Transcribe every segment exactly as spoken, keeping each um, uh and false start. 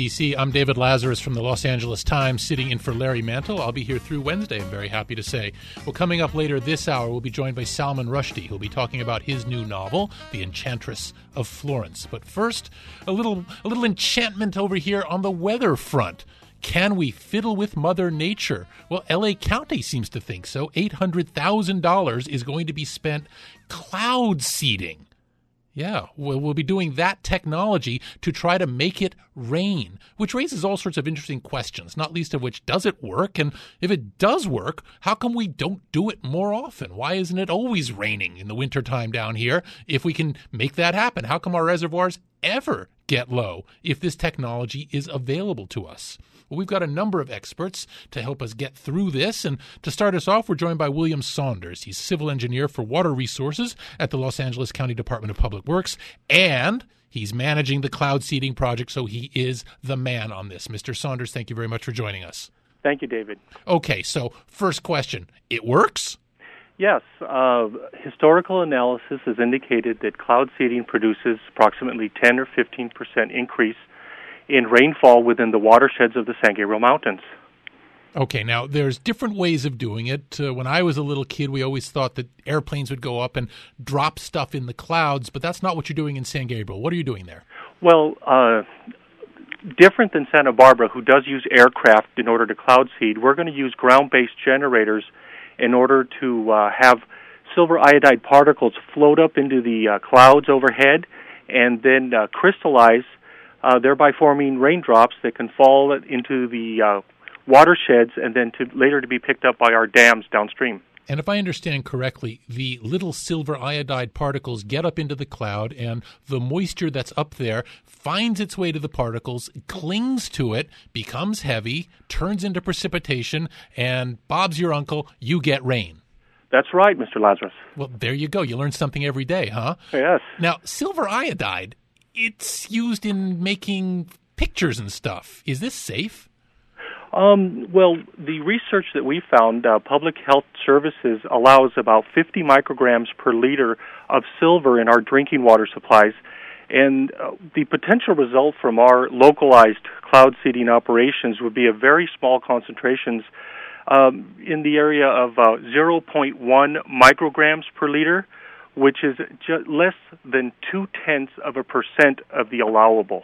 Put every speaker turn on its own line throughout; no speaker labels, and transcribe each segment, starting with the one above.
D C. I'm David Lazarus from the Los Angeles Times, sitting in for Larry Mantle. I'll be here through Wednesday, I'm very happy to say. Well, coming up later this hour, we'll be joined by Salman Rushdie, who'll be talking about his new novel, The Enchantress of Florence. But first, a little, a little enchantment over here on the weather front. Can we fiddle with Mother Nature? Well, L A County seems to think so. eight hundred thousand dollars is going to be spent cloud seeding. Yeah, we'll, we'll be doing that technology to try to make it rain, which raises all sorts of interesting questions, not least of which, does it work? And if it does work, how come we don't do it more often? Why isn't it always raining in the wintertime down here? If we can make that happen, how come our reservoirs ever get low if this technology is available to us? Well, we've got a number of experts to help us get through this. And to start us off, we're joined by William Saunders. He's civil engineer for water resources at the Los Angeles County Department of Public Works. And he's managing the cloud seeding project, so he is the man on this. Mister Saunders, thank you very much for joining us.
Thank you, David.
Okay, so first question. It works?
Yes. Uh, historical analysis has indicated that cloud seeding produces approximately ten or fifteen percent increase in rainfall within the watersheds of the San Gabriel Mountains.
Okay, now there's different ways of doing it. Uh, when I was a little kid, we always thought that airplanes would go up and drop stuff in the clouds, but that's not what you're doing in San Gabriel. What are you doing there?
Well, uh, different than Santa Barbara, who does use aircraft in order to cloud seed, we're going to use ground-based generators in order to uh, have silver iodide particles float up into the uh, clouds overhead and then uh, crystallize, uh, thereby forming raindrops that can fall into the uh, watersheds and then to later to be picked up by our dams downstream.
And if I understand correctly, the little silver iodide particles get up into the cloud, and the moisture that's up there finds its way to the particles, clings to it, becomes heavy, turns into precipitation, and Bob's your uncle, you get rain.
That's right, Mister Lazarus.
Well, there you go. You learn something every day, huh?
Yes.
Now, silver iodide, it's used in making pictures and stuff. Is this safe?
Um, well, the research that we found, uh, Public Health Services allows about fifty micrograms per liter of silver in our drinking water supplies, and uh, the potential result from our localized cloud seeding operations would be a very small concentrations um, in the area of uh, zero point one micrograms per liter, which is ju- less than two-tenths of a percent of the allowable.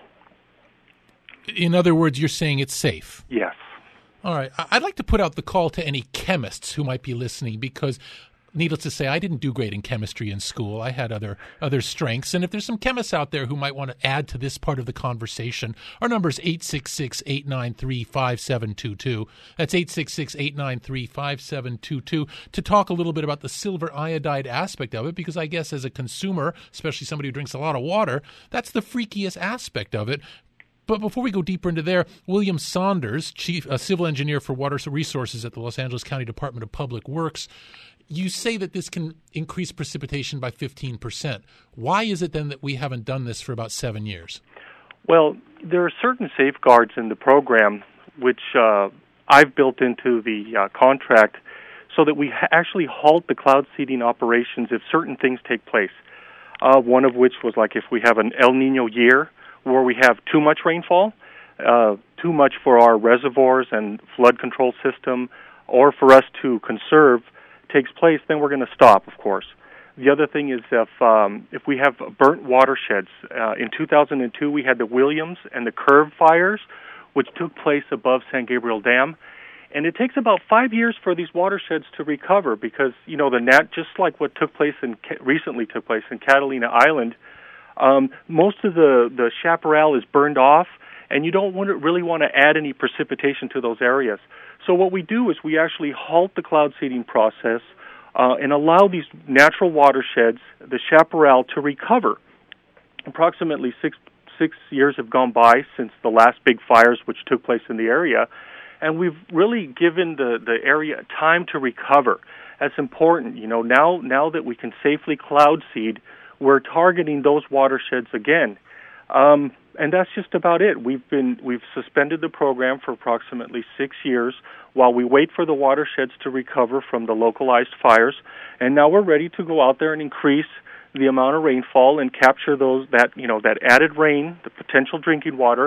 In other words, you're saying it's safe?
Yes.
All right. I'd like to put out the call to any chemists who might be listening because, needless to say, I didn't do great in chemistry in school. I had other other strengths. And if there's some chemists out there who might want to add to this part of the conversation, our number is eight six six, eight nine three, five seven two two. That's eight six six, eight nine three, five seven two two to talk a little bit about the silver iodide aspect of it, because I guess as a consumer, especially somebody who drinks a lot of water, that's the freakiest aspect of it. But before we go deeper into there, William Saunders, Chief uh, Civil Engineer for Water Resources at the Los Angeles County Department of Public Works, you say that this can increase precipitation by fifteen percent. Why is it then that we haven't done this for about seven years?
Well, there are certain safeguards in the program which uh, I've built into the uh, contract so that we ha- actually halt the cloud seeding operations if certain things take place. Uh, one of which was like if we have an El Nino year, where we have too much rainfall, uh, too much for our reservoirs and flood control system, or for us to conserve takes place, then we're going to stop, of course. The other thing is if um, if we have burnt watersheds. Uh, in two thousand two, we had the Williams and the Curve fires, which took place above San Gabriel Dam. And it takes about five years for these watersheds to recover because, you know, the nat just like what took place in recently took place in Catalina Island, Um, most of the, the chaparral is burned off, and you don't want to, really want to add any precipitation to those areas. So what we do is we actually halt the cloud seeding process uh, and allow these natural watersheds, the chaparral, to recover. Approximately six six years have gone by since the last big fires which took place in the area, and we've really given the, the area time to recover. That's important. You know, now now that we can safely cloud seed, we're targeting those watersheds again. Um, and that's just about it. We've been we've suspended the program for approximately six years while we wait for the watersheds to recover from the localized fires, and now we're ready to go out there and increase the amount of rainfall and capture those that you know that added rain, the potential drinking water,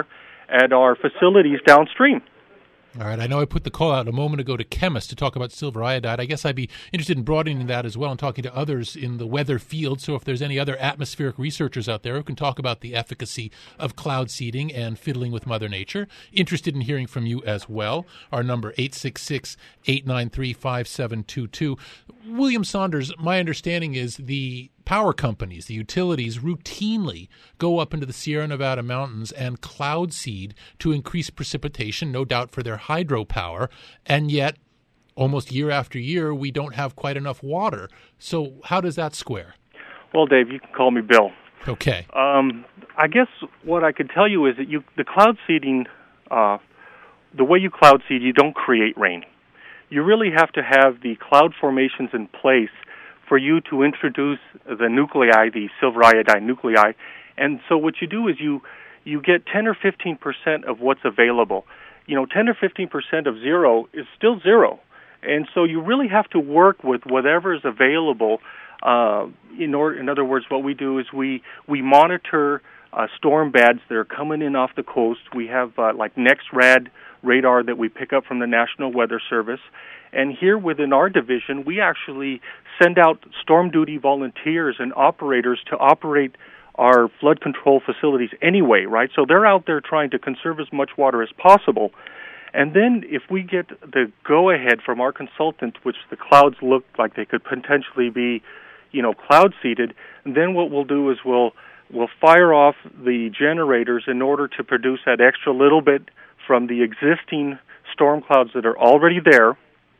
at our facilities downstream.
All right, I know I put the call out a moment ago to chemists to talk about silver iodide. I guess I'd be interested in broadening that as well and talking to others in the weather field. So if there's any other atmospheric researchers out there who can talk about the efficacy of cloud seeding and fiddling with Mother Nature, interested in hearing from you as well. Our number, eight six six, eight nine three, five seven two two. William Saunders, my understanding is the power companies, the utilities, routinely go up into the Sierra Nevada mountains and cloud seed to increase precipitation, no doubt for their hydropower, and yet almost year after year we don't have quite enough water. So how does that square?
Well, Dave, you can call me Bill.
Okay.
Um, I guess what I could tell you is that you the cloud seeding, uh, the way you cloud seed, you don't create rain. You really have to have the cloud formations in place for you to introduce the nuclei, the silver iodide nuclei. And so what you do is you you get ten or fifteen percent of what's available. You know, ten or fifteen percent of zero is still zero. And so you really have to work with whatever is available. Uh, in, order, in other words, what we do is we, we monitor uh, storm bads that are coming in off the coast. We have uh, like NexRad radar that we pick up from the National Weather Service. And here within our division, we actually send out storm duty volunteers and operators to operate our flood control facilities anyway, right? So they're out there trying to conserve as much water as possible. And then if we get the go-ahead from our consultant, which the clouds look like they could potentially be, you know, cloud seeded, then what we'll do is we'll we'll fire off the generators in order to produce that extra little bit from the existing storm clouds that are already there.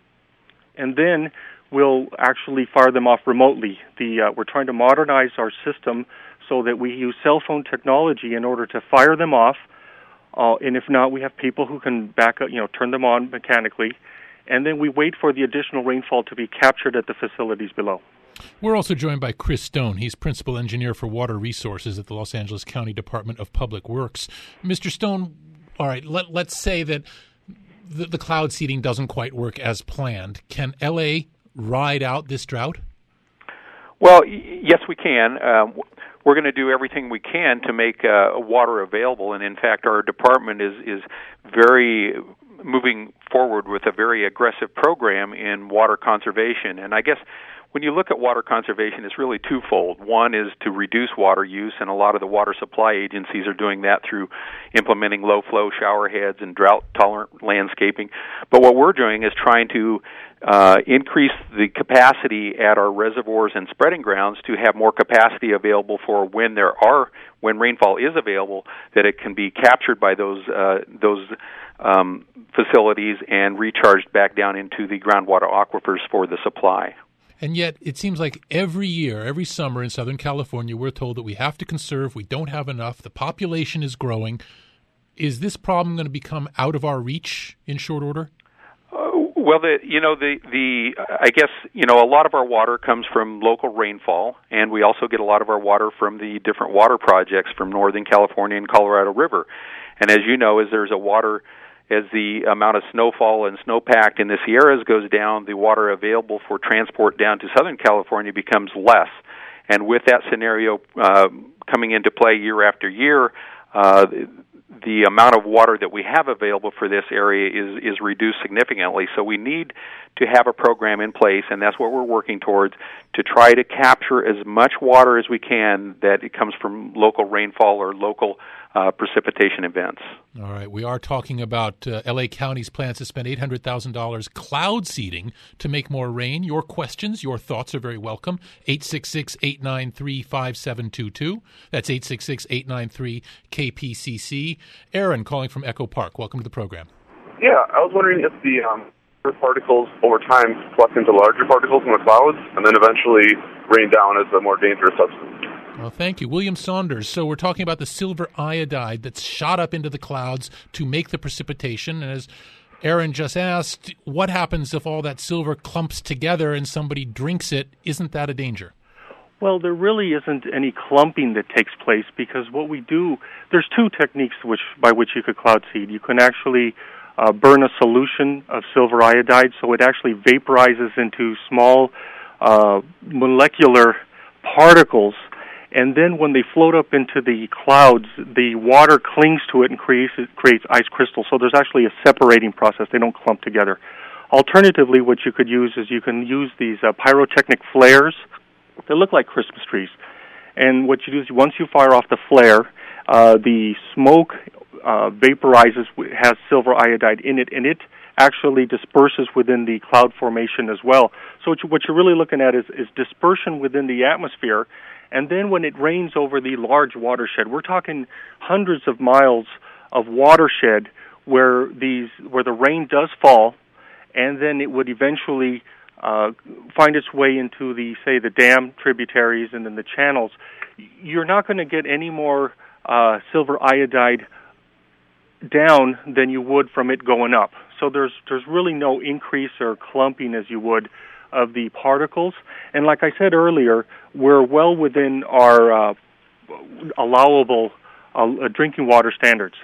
And then we'll actually fire them off remotely. The uh, we're trying to modernize our system so that we use cell phone technology in order to fire them off. Uh, and if not, we have people who can back up, you know, turn them on mechanically. And then we wait for the additional rainfall to be captured at the facilities below.
We're also joined by Chris Stone. He's Principal Engineer for Water Resources at the Los Angeles County Department of Public Works. Mister Stone, all right, let, let's say that the, the cloud seeding doesn't quite work as planned. Can L A ride out this drought?
Well, y- yes, we can. Um, we're going to do everything we can to make uh, water available, and in fact, our department is is very moving forward with a very aggressive program in water conservation. And I guess when you look at water conservation, it's really twofold. One is to reduce water use, and a lot of the water supply agencies are doing that through implementing low-flow shower heads and drought-tolerant landscaping. But what we're doing is trying to uh, increase the capacity at our reservoirs and spreading grounds to have more capacity available for when there are, when rainfall is available, that it can be captured by those uh, those um, facilities and recharged back down into the groundwater aquifers for the supply.
And yet, it seems like every year, every summer in Southern California, we're told that we have to conserve, we don't have enough, the population is growing. Is this problem going to become out of our reach in short order?
Uh, well, the you know the the I guess you know a lot of our water comes from local rainfall, and we also get a lot of our water from the different water projects from Northern California and Colorado River. And as you know, as there's a water As the amount of snowfall and snowpack in the Sierras goes down, the water available for transport down to Southern California becomes less. And with that scenario uh, coming into play year after year, uh, the amount of water that we have available for this area is, is reduced significantly. So we need to have a program in place, and that's what we're working towards, to try to capture as much water as we can that it comes from local rainfall or local uh, precipitation events.
All right. We are talking about uh, L A County's plans to spend eight hundred thousand dollars cloud seeding to make more rain. Your questions, your thoughts are very welcome. eight six six, eight nine three, five seven two two. That's eight six six, eight nine three, K P C C. Aaron calling from Echo Park. Welcome to the program.
Yeah, I was wondering if the um, particles over time collect into larger particles in the clouds and then eventually rain down as a more dangerous substance.
Well, thank you. William Saunders. So we're talking about the silver iodide that's shot up into the clouds to make the precipitation. And as Aaron just asked, what happens if all that silver clumps together and somebody drinks it? Isn't that a danger?
Well, there really isn't any clumping that takes place because what we do, there's two techniques which by which you could cloud seed. You can actually uh, burn a solution of silver iodide so it actually vaporizes into small uh, molecular particles. And then when they float up into the clouds, the water clings to it and creates, creates ice crystals. So there's actually a separating process. They don't clump together. Alternatively, what you could use is you can use these uh, pyrotechnic flares. They look like Christmas trees. And what you do is once you fire off the flare, uh, the smoke uh, vaporizes, has silver iodide in it, and it actually disperses within the cloud formation as well. So what, you, what you're really looking at is, is dispersion within the atmosphere. And then when it rains over the large watershed, we're talking hundreds of miles of watershed where these where the rain does fall, and then it would eventually uh, find its way into the, say, the dam tributaries and then the channels. You're not going to get any more uh, silver iodide down than you would from it going up. So there's there's really no increase or clumping as you would of the particles. And like I said earlier, we're well within our uh, allowable uh, drinking water standards.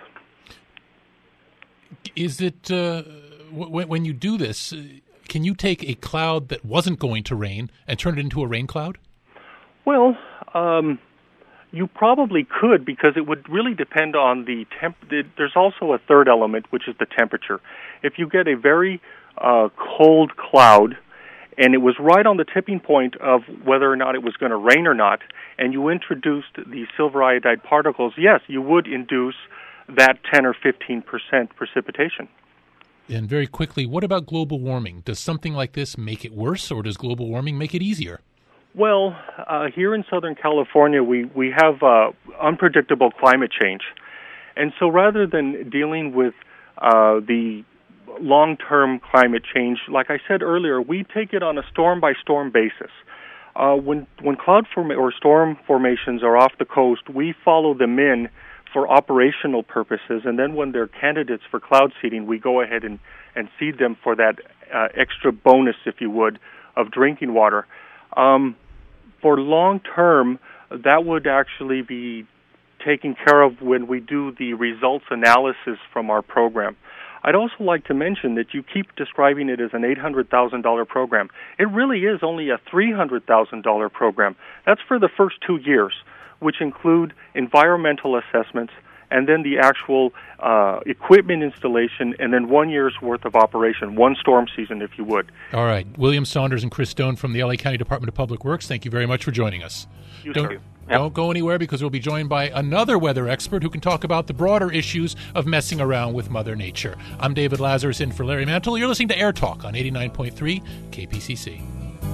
Is it, uh, w- when you do this, can you take a cloud that wasn't going to rain and turn it into a rain cloud?
Well, um, you probably could, because it would really depend on the temp. There's also a third element, which is the temperature. If you get a very uh, cold cloud, and it was right on the tipping point of whether or not it was going to rain or not, and you introduced the silver iodide particles, yes, you would induce that ten or fifteen percent precipitation.
And very quickly, what about global warming? Does something like this make it worse, or does global warming make it easier?
Well, uh, here in Southern California, we, we have uh, unpredictable climate change. And so rather than dealing with uh, the long-term climate change, like I said earlier, we take it on a storm-by-storm basis. Uh, when when cloud form- or storm formations are off the coast, we follow them in for operational purposes, and then when they're candidates for cloud seeding, we go ahead and, and seed them for that uh, extra bonus, if you would, of drinking water. Um, for long-term, that would actually be taken care of when we do the results analysis from our program. I'd also like to mention that you keep describing it as an eight hundred thousand dollars program. It really is only a three hundred thousand dollars program. That's for the first two years, which include environmental assessments and then the actual uh, equipment installation, and then one year's worth of operation, one storm season, if you would.
All right. William Saunders and Chris Stone from the L A County Department of Public Works, thank you very much for joining us.
You
don't,
too.
don't
Yep.
go anywhere, because we'll be joined by another weather expert who can talk about the broader issues of messing around with Mother Nature. I'm David Lazarus in for Larry Mantle. You're listening to Air Talk on eighty-nine point three K P C C.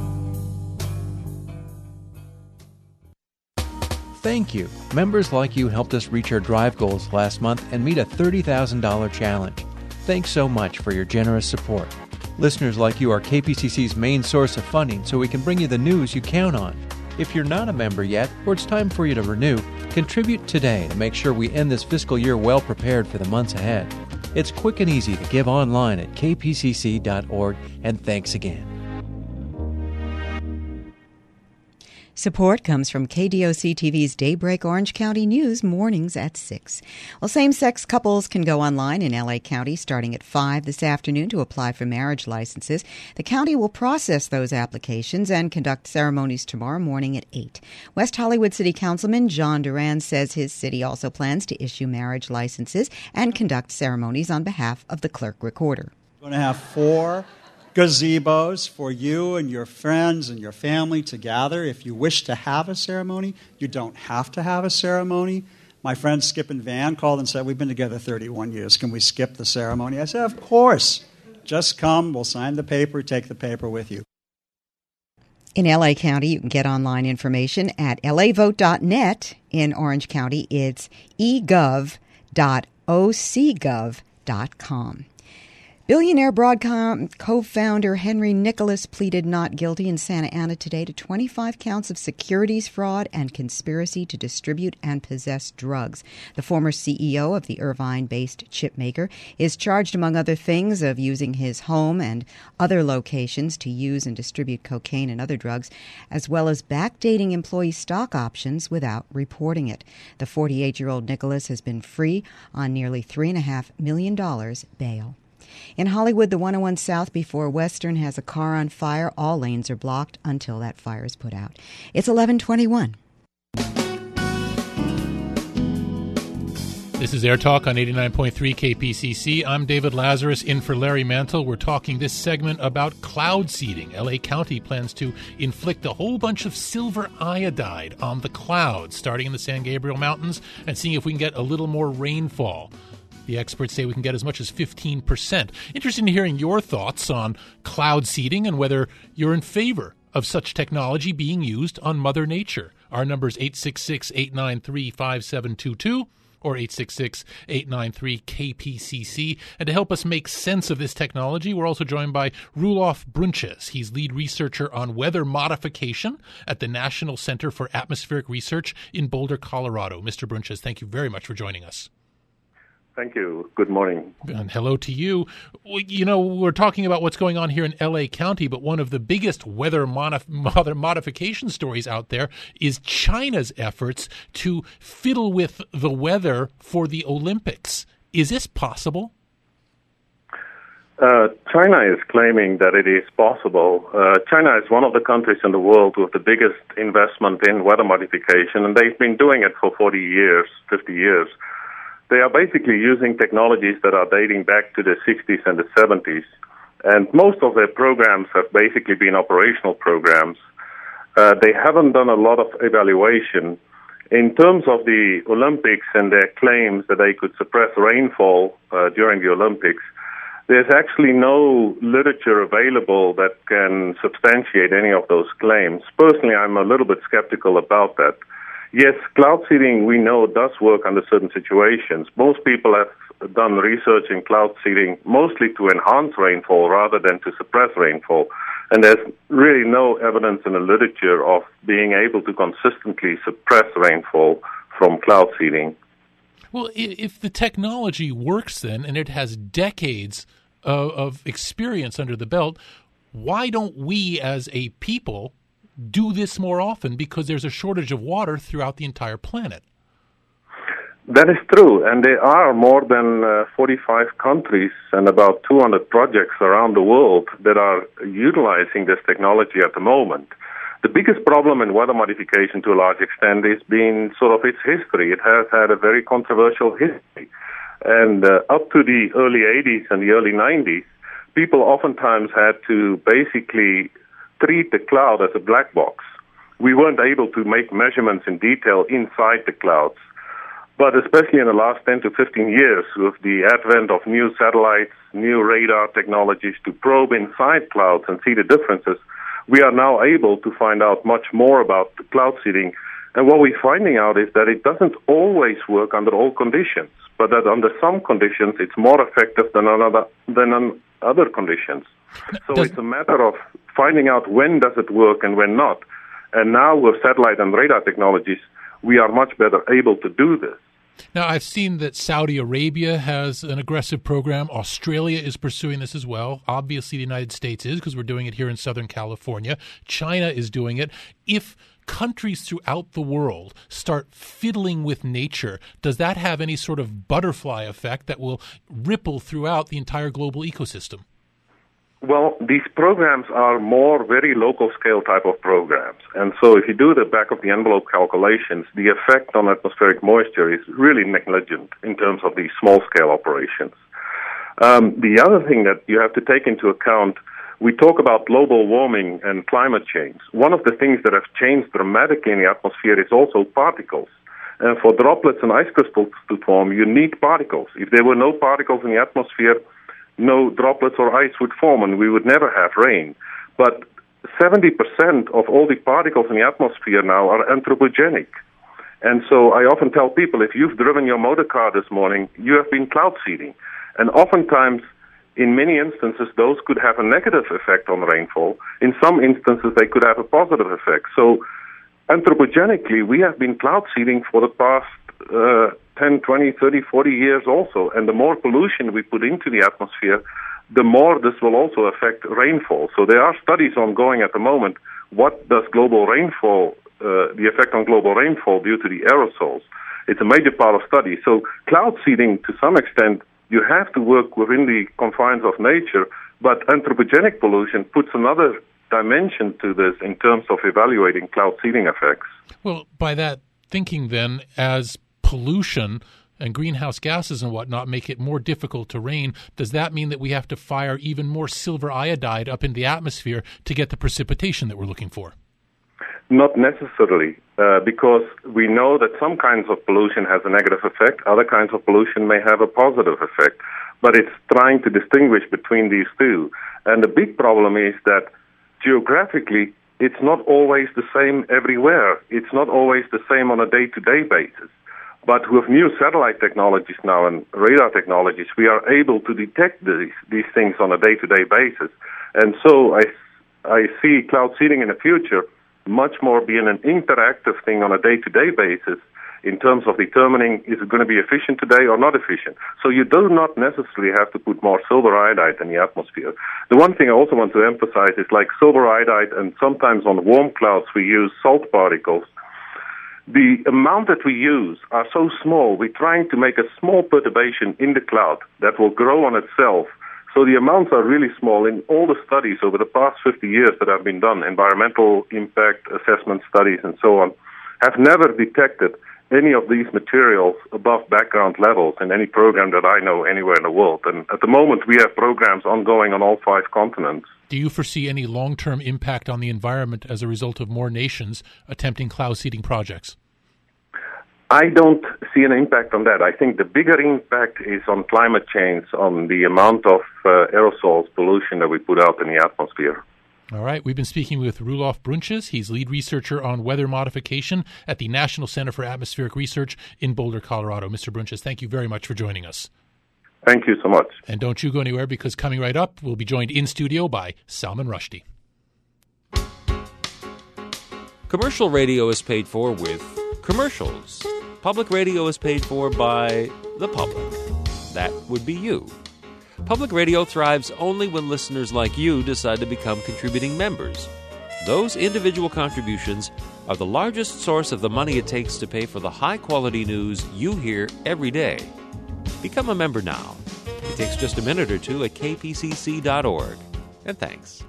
Thank you. Members like you helped us reach our drive goals last month and meet a thirty thousand dollars challenge. Thanks so much for your generous support. Listeners like you are K P C C's main source of funding, so we can bring you the news you count on. If you're not a member yet, or it's time for you to renew, contribute today to make sure we end this fiscal year well prepared for the months ahead. It's quick and easy to give online at k p c c dot org, and thanks again.
Support comes from K D O C T V's Daybreak Orange County News mornings at six. Well, same-sex couples can go online in L A County starting at five this afternoon to apply for marriage licenses. The county will process those applications and conduct ceremonies tomorrow morning at eight. West Hollywood City Councilman John Duran says his city also plans to issue marriage licenses and conduct ceremonies on behalf of the clerk recorder.
We're going to have four gazebos for you and your friends and your family to gather. If you wish to have a ceremony, you don't have to have a ceremony. My friends Skip and Van called and said, we've been together thirty-one years. Can we skip the ceremony? I said, of course. Just come. We'll sign the paper. Take the paper with you.
In L A County, you can get online information at l a vote dot net. In Orange County, it's e gov dot o c gov dot com. Billionaire Broadcom co-founder Henry Nicholas pleaded not guilty in Santa Ana today to twenty-five counts of securities fraud and conspiracy to distribute and possess drugs. The former C E O of the Irvine-based chip maker is charged, among other things, of using his home and other locations to use and distribute cocaine and other drugs, as well as backdating employee stock options without reporting it. The forty-eight-year-old Nicholas has been free on nearly three point five million dollars bail. In Hollywood, the one oh one South before Western has a car on fire. All lanes are blocked until that fire is put out. It's eleven twenty-one.
This is Air Talk on eighty-nine point three K P C C. I'm David Lazarus, in for Larry Mantle. We're talking this segment about cloud seeding. L A County plans to inflict a whole bunch of silver iodide on the clouds, starting in the San Gabriel Mountains and seeing if we can get a little more rainfall. The experts say we can get as much as fifteen percent. Interested in hearing your thoughts on cloud seeding and whether you're in favor of such technology being used on Mother Nature. Our number is eight six six, eight nine three, five seven two two. Or eight six six, eight nine three, K P C C. And to help us make sense of this technology, we're also joined by Roelof Brunches. He's lead researcher on weather modification at the National Center for Atmospheric Research in Boulder, Colorado. Mister Brunches, thank you very much for joining us.
Thank you. Good morning.
And hello to you. You know, we're talking about what's going on here in L A County, but one of the biggest weather modif- modification stories out there is China's efforts to fiddle with the weather for the Olympics. Is this possible?
Uh, China is claiming that it is possible. Uh, China is one of the countries in the world with the biggest investment in weather modification, and they've been doing it for forty years, fifty years. They are basically using technologies that are dating back to the sixties and the seventies. And most of their programs have basically been operational programs. Uh, they haven't done a lot of evaluation. In terms of the Olympics and their claims that they could suppress rainfall uh, during the Olympics, there's actually no literature available that can substantiate any of those claims. Personally, I'm a little bit skeptical about that. Yes, cloud seeding, we know, does work under certain situations. Most people have done research in cloud seeding mostly to enhance rainfall rather than to suppress rainfall. And there's really no evidence in the literature of being able to consistently suppress rainfall from cloud seeding.
Well, if the technology works then, and it has decades of, of experience under the belt, why don't we as a people do this more often, because there's a shortage of water throughout the entire planet?
That is true, and there are more than uh, forty-five countries and about two hundred projects around the world that are utilizing this technology at the moment. The biggest problem in weather modification to a large extent is being sort of its history. It has had a very controversial history. And uh, up to the early eighties and the early nineties, people oftentimes had to basically treat the cloud as a black box. We weren't able to make measurements in detail inside the clouds. But especially in the last ten to fifteen years, with the advent of new satellites, new radar technologies to probe inside clouds and see the differences, we are now able to find out much more about the cloud seeding. And what we're finding out is that it doesn't always work under all conditions, but that under some conditions it's more effective than on than on other conditions. So
Does,
it's a matter of finding out when does it work and when not. And now with satellite and radar technologies, we are much better able to do this.
Now, I've seen that Saudi Arabia has an aggressive program. Australia is pursuing this as well. Obviously, the United States is, because we're doing it here in Southern California. China is doing it. If countries throughout the world start fiddling with nature, does that have any sort of butterfly effect that will ripple throughout the entire global ecosystem?
Well, these programs are more very local scale type of programs. And so if you do the back of the envelope calculations, the effect on atmospheric moisture is really negligent in terms of these small scale operations. Um, the other thing that you have to take into account, we talk about global warming and climate change. One of the things that have changed dramatically in the atmosphere is also particles. And for droplets and ice crystals to form, you need particles. If there were no particles in the atmosphere, no droplets or ice would form, and we would never have rain. But seventy percent of all the particles in the atmosphere now are anthropogenic. And so I often tell people, if you've driven your motor car this morning, you have been cloud seeding. And oftentimes, in many instances, those could have a negative effect on rainfall. In some instances, they could have a positive effect. So anthropogenically, we have been cloud seeding for the past uh, ten, twenty, thirty, forty years also. And the more pollution we put into the atmosphere, the more this will also affect rainfall. So there are studies ongoing at the moment. What does global rainfall, uh, the effect on global rainfall due to the aerosols? It's a major part of study. So cloud seeding, to some extent, you have to work within the confines of nature, but anthropogenic pollution puts another dimension to this in terms of evaluating cloud seeding effects.
Well, by that thinking then, as pollution and greenhouse gases and whatnot make it more difficult to rain. Does that mean that we have to fire even more silver iodide up in the atmosphere to get the precipitation that we're looking for?
Not necessarily, uh, because we know that some kinds of pollution has a negative effect, other kinds of pollution may have a positive effect. But it's trying to distinguish between these two. And the big problem is that geographically, it's not always the same everywhere. It's not always the same on a day-to-day basis. But with new satellite technologies now and radar technologies, we are able to detect these, these things on a day-to-day basis. And so I, I see cloud seeding in the future much more being an interactive thing on a day-to-day basis in terms of determining is it going to be efficient today or not efficient. So you do not necessarily have to put more silver iodide in the atmosphere. The one thing I also want to emphasize is like silver iodide, and sometimes on warm clouds we use salt particles. The amount that we use are so small, we're trying to make a small perturbation in the cloud that will grow on itself. So the amounts are really small. In all the studies over the past fifty years that have been done, environmental impact assessment studies and so on, have never detected any of these materials above background levels in any program that I know anywhere in the world. And at the moment, we have programs ongoing on all five continents.
Do you foresee any long-term impact on the environment as a result of more nations attempting cloud seeding projects?
I don't see an impact on that. I think the bigger impact is on climate change, on the amount of uh, aerosols, pollution that we put out in the atmosphere.
All right. We've been speaking with Roelof Bruntjes. He's lead researcher on weather modification at the National Center for Atmospheric Research in Boulder, Colorado. Mister Bruntjes, thank you very much for joining us.
Thank you so much.
And don't you go anywhere, because coming right up, we'll be joined in studio by Salman Rushdie.
Commercial radio is paid for with commercials. Public radio is paid for by the public. That would be you. Public radio thrives only when listeners like you decide to become contributing members. Those individual contributions are the largest source of the money it takes to pay for the high-quality news you hear every day. Become a member now. It takes just a minute or two at k p c c dot org. And thanks.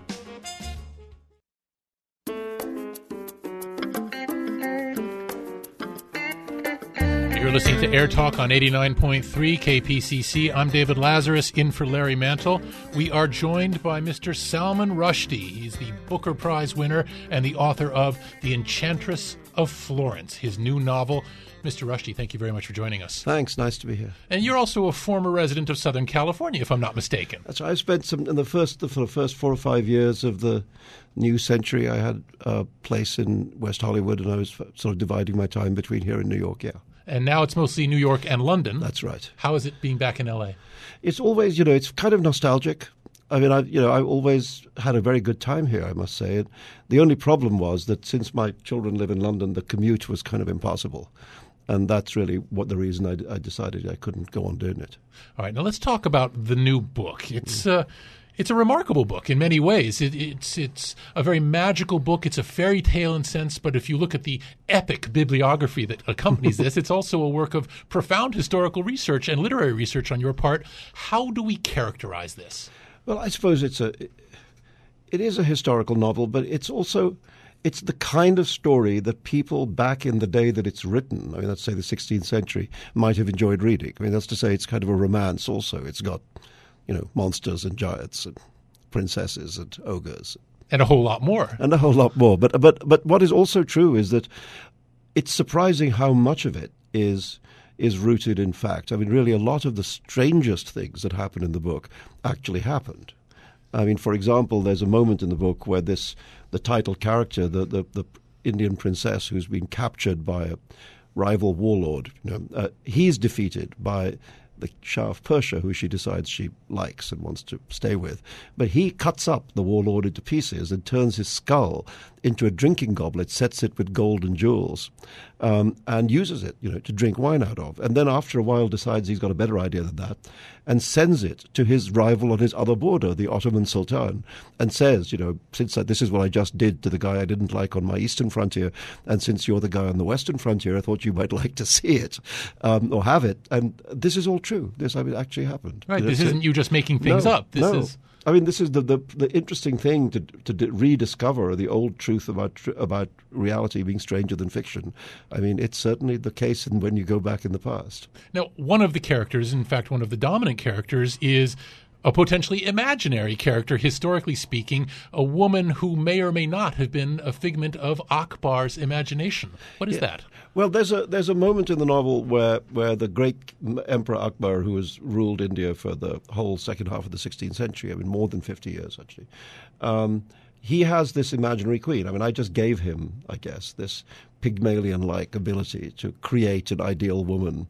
You're listening to Air Talk on eighty-nine point three K P C C. I'm David Lazarus, in for Larry Mantle. We are joined by Mister Salman Rushdie. He's the Booker Prize winner and the author of The Enchantress of Florence, his new novel. Mister Rushdie, thank you very much for joining us.
Thanks. Nice to be here.
And you're also a former resident of Southern California, if I'm not mistaken.
That's right. I spent some in the first for the first four or five years of the new century. I had a place in West Hollywood, and I was sort of dividing my time between here and New York. Yeah.
And now it's mostly New York and London.
That's right.
How is it being back in L A?
It's always, you know, it's kind of nostalgic. I mean, I, you know, I always had a very good time here, I must say. And the only problem was that since my children live in London, the commute was kind of impossible. And that's really what the reason I, I decided I couldn't go on doing it.
All right, now let's talk about the new book. It's uh, it's a remarkable book in many ways. It, it's it's a very magical book. It's a fairy tale in sense, but if you look at the epic bibliography that accompanies this, it's also a work of profound historical research and literary research on your part. How do we characterize this?
Well, I suppose it's a it is a historical novel, but it's also it's the kind of story that people back in the day that it's written, I mean, let's say the sixteenth century, might have enjoyed reading. I mean, that's to say it's kind of a romance also. It's got, you know, monsters and giants and princesses and ogres.
And a whole lot more.
And a whole lot more. But but but what is also true is that it's surprising how much of it is is rooted in fact. I mean, really a lot of the strangest things that happen in the book actually happened. I mean, for example, there's a moment in the book where this the title character, the, the, the Indian princess who's been captured by a rival warlord, you know, uh, he's defeated by the Shah of Persia, who she decides she likes and wants to stay with. But he cuts up the warlord into pieces and turns his skull into a drinking goblet, sets it with gold and jewels, um, and uses it, you know, to drink wine out of. And then after a while decides he's got a better idea than that and sends it to his rival on his other border, the Ottoman Sultan, and says, you know, since I, this is what I just did to the guy I didn't like on my eastern frontier, and since you're the guy on the western frontier, I thought you might like to see it um, or have it. And this is all true. This I mean, actually happened.
Right.
You know,
this
so,
isn't you just making things
no,
up. This
no.
is...
I mean, this is the, the, the interesting thing to to d- rediscover the old truth about tr- about reality being stranger than fiction. I mean, it's certainly the case in when you go back in the past.
Now, one of the characters, in fact, one of the dominant characters, is a potentially imaginary character, historically speaking, a woman who may or may not have been a figment of Akbar's imagination. What is
Yeah.
that?
Well, there's a there's a moment in the novel where, where the great Emperor Akbar, who has ruled India for the whole second half of the sixteenth century, I mean, more than fifty years, actually, um, he has this imaginary queen. I mean, I just gave him, I guess, this Pygmalion-like ability to create an ideal woman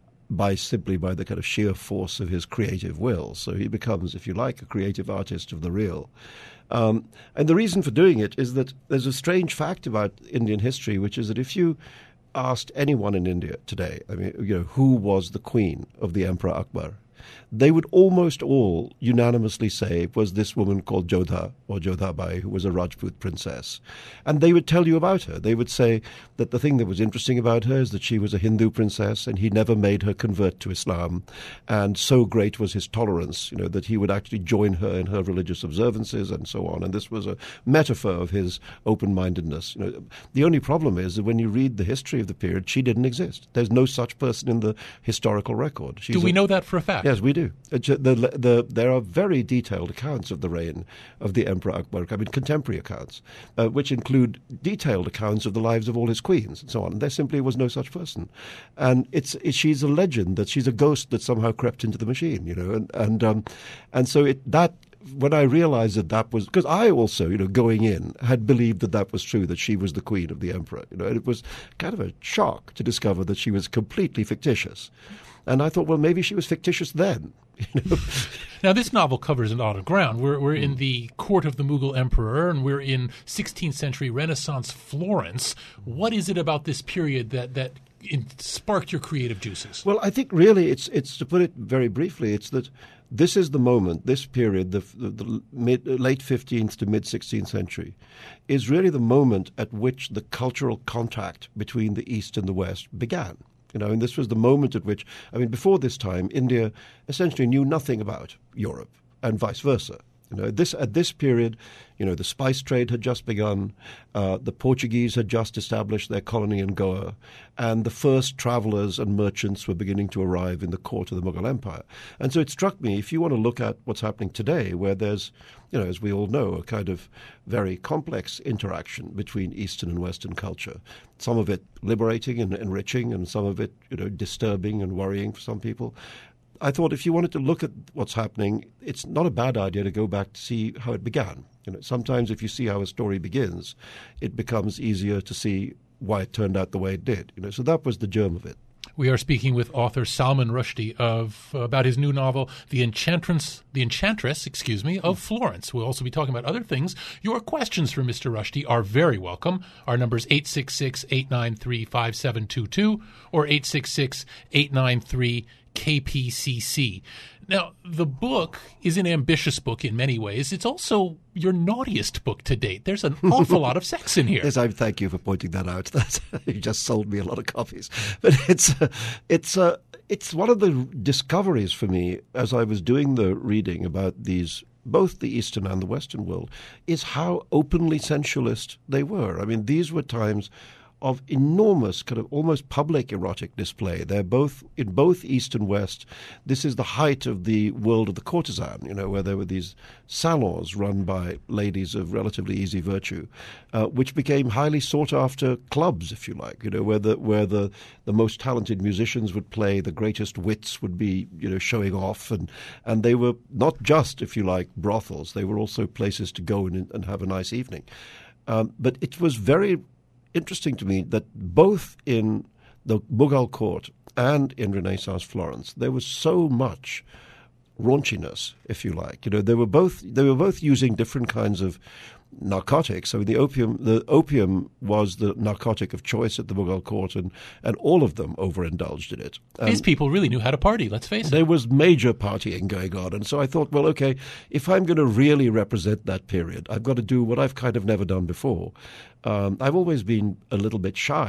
by simply by the kind of sheer force of his creative will. So he becomes, if you like, a creative artist of the real. Um, and the reason for doing it is that there's a strange fact about Indian history, which is that if you asked anyone in India today, I mean, you know, who was the queen of the Emperor Akbar, they would almost all unanimously say it was this woman called Jodha, or Jodhabai, who was a Rajput princess. And they would tell you about her. They would say that the thing that was interesting about her is that she was a Hindu princess, and he never made her convert to Islam. And so great was his tolerance, you know, that he would actually join her in her religious observances and so on. And this was a metaphor of his open-mindedness. You know, the only problem is that when you read the history of the period, she didn't exist. There's no such person in the historical record. She's
Do we
a,
know that for a fact?
Yes, we do. The, the, the, there are very detailed accounts of the reign of the Emperor Akbar, I mean contemporary accounts, uh, which include detailed accounts of the lives of all his queens and so on. There simply was no such person. And it's, it, she's a legend, that she's a ghost that somehow crept into the machine, you know. And, and, um, and so it, that, when I realized that that was, because I also, you know, going in, had believed that that was true, that she was the queen of the emperor, you know, and it was kind of a shock to discover that she was completely fictitious. And I thought, well, maybe she was fictitious then. You know?
Now, this novel covers a lot of ground. We're, we're in the court of the Mughal emperor, and we're in sixteenth century Renaissance Florence. What is it about this period that, that in, sparked your creative juices?
Well, I think really it's, it's to put it very briefly, it's that this is the moment, this period, the, the, the mid, late fifteenth to mid-sixteenth century, is really the moment at which the cultural contact between the East and the West began. You know, and this was the moment at which, I mean, before this time, India essentially knew nothing about Europe and vice versa. You know, this at this period, you know, the spice trade had just begun, uh, the Portuguese had just established their colony in Goa, and the first travelers and merchants were beginning to arrive in the court of the Mughal Empire. And so it struck me, if you want to look at what's happening today, where there's, you know, as we all know, a kind of very complex interaction between Eastern and Western culture, some of it liberating and enriching, and some of it, you know, disturbing and worrying for some people. I thought if you wanted to look at what's happening, it's not a bad idea to go back to see how it began. You know, sometimes if you see how a story begins, it becomes easier to see why it turned out the way it did. You know, so that was the germ of it.
We are speaking with author Salman Rushdie of uh, about his new novel, The Enchantress, The Enchantress, excuse me, of Florence. We'll also be talking about other things. Your questions for Mister Rushdie are very welcome. Our number is eight six six, eight nine three, five seven two two or eight six six, eight nine three, K P C C. Now, the book is an ambitious book in many ways. It's also your naughtiest book to date. There's an awful lot of sex in here.
Yes, I thank you for pointing that out. That's, you just sold me a lot of copies. But it's uh, it's uh, it's one of the discoveries for me as I was doing the reading about these, both the Eastern and the Western world, is how openly sensualist they were. I mean, these were times of enormous kind of almost public erotic display. They're both, in both East and West, this is the height of the world of the courtesan, you know, where there were these salons run by ladies of relatively easy virtue, uh, which became highly sought-after clubs, if you like, you know, where the where the, the most talented musicians would play, the greatest wits would be, you know, showing off, and, and they were not just, if you like, brothels, they were also places to go and, and have a nice evening. Um, but it was very interesting to me that both in the Mughal court and in Renaissance Florence, there was so much raunchiness, if you like. You know, they were both they were both using different kinds of narcotics. I mean, the opium the opium was the narcotic of choice at the Mughal court, and, and all of them overindulged in it. And
these people really knew how to party, let's face it.
There was major partying going on, and so I thought, well, okay, if I'm going to really represent that period, I've got to do what I've kind of never done before. Um, I've always been a little bit shy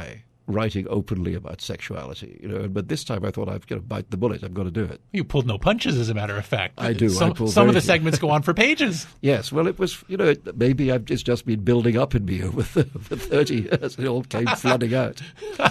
writing openly about sexuality, you know. But this time I thought I've got to bite the bullet. I've got to do it.
You pulled no punches, as a matter of fact.
I do.
Some,
I pull
some of the
very-
segments go on for pages.
Yes, well, it was, you know, maybe I've, it's just been building up in me over the, for thirty years. It all came flooding out.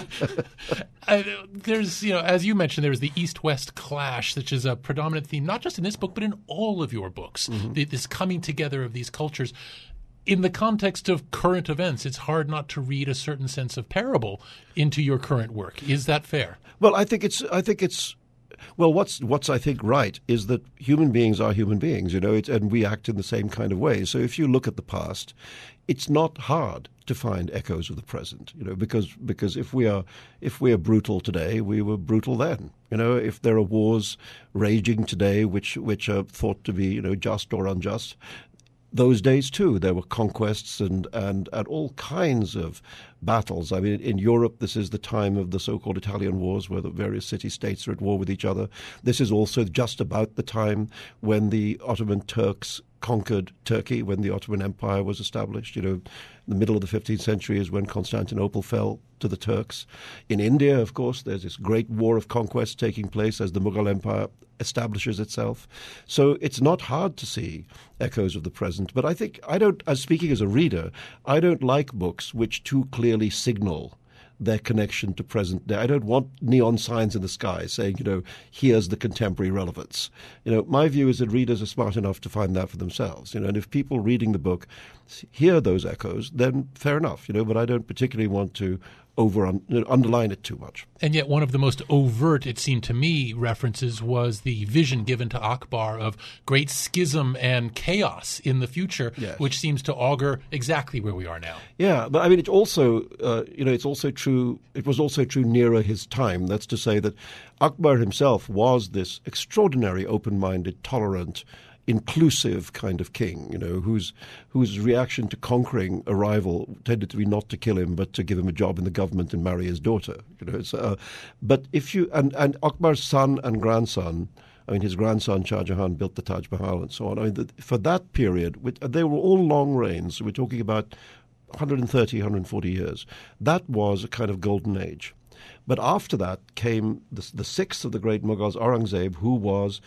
Uh, there's, you know, as you mentioned, there's the East-West clash, which is a predominant theme, not just in this book, but in all of your books,
Mm-hmm.
the, this coming together of these cultures. In the context of current events, it's hard not to read a certain sense of parable into your current work. Is that fair?
Well, I think it's, I think it's, well, what's what's I think right is that human beings are human beings, you know, it, and we act in the same kind of way. So if you look at the past, it's not hard to find echoes of the present, you know, because because if we are if we are brutal today, we were brutal then. You know, if there are wars raging today, which which are thought to be, you know, just or unjust, those days too, there were conquests and, and, and all kinds of battles. I mean, in Europe, this is the time of the so-called Italian wars, where the various city-states are at war with each other. This is also just about the time when the Ottoman Turks conquered Turkey, when the Ottoman Empire was established. You know, the middle of the fifteenth century is when Constantinople fell to the Turks. In India, of course, there's this great war of conquest taking place as the Mughal Empire establishes itself. So it's not hard to see echoes of the present. But I think, I don't, as speaking as a reader, I don't like books which too clearly signal their connection to present day. I don't want neon signs in the sky saying, you know, here's the contemporary relevance. You know, my view is that readers are smart enough to find that for themselves. You know, and if people reading the book hear those echoes, then fair enough. You know, but I don't particularly want to over un, you know, underline it too much.
And yet one of the most overt, it seemed to me, references was the vision given to Akbar of great schism and chaos in the future,
Yes.
which seems to augur exactly where we are now.
Yeah, but I mean, it's also, uh, you know, it's also true, it was also true nearer his time. That's to say that Akbar himself was this extraordinary, open-minded, tolerant, inclusive kind of king, you know, whose whose reaction to conquering a rival tended to be not to kill him, but to give him a job in the government and marry his daughter. You know, so, uh, but if you and, and Akbar's son and grandson, I mean, his grandson Shah Jahan built the Taj Mahal and so on. I mean, the, for that period, with, they were all long reigns. So we're talking about one hundred thirty, one hundred forty years. That was a kind of golden age. But after that came the, the sixth of the great Mughals, Aurangzeb, who was,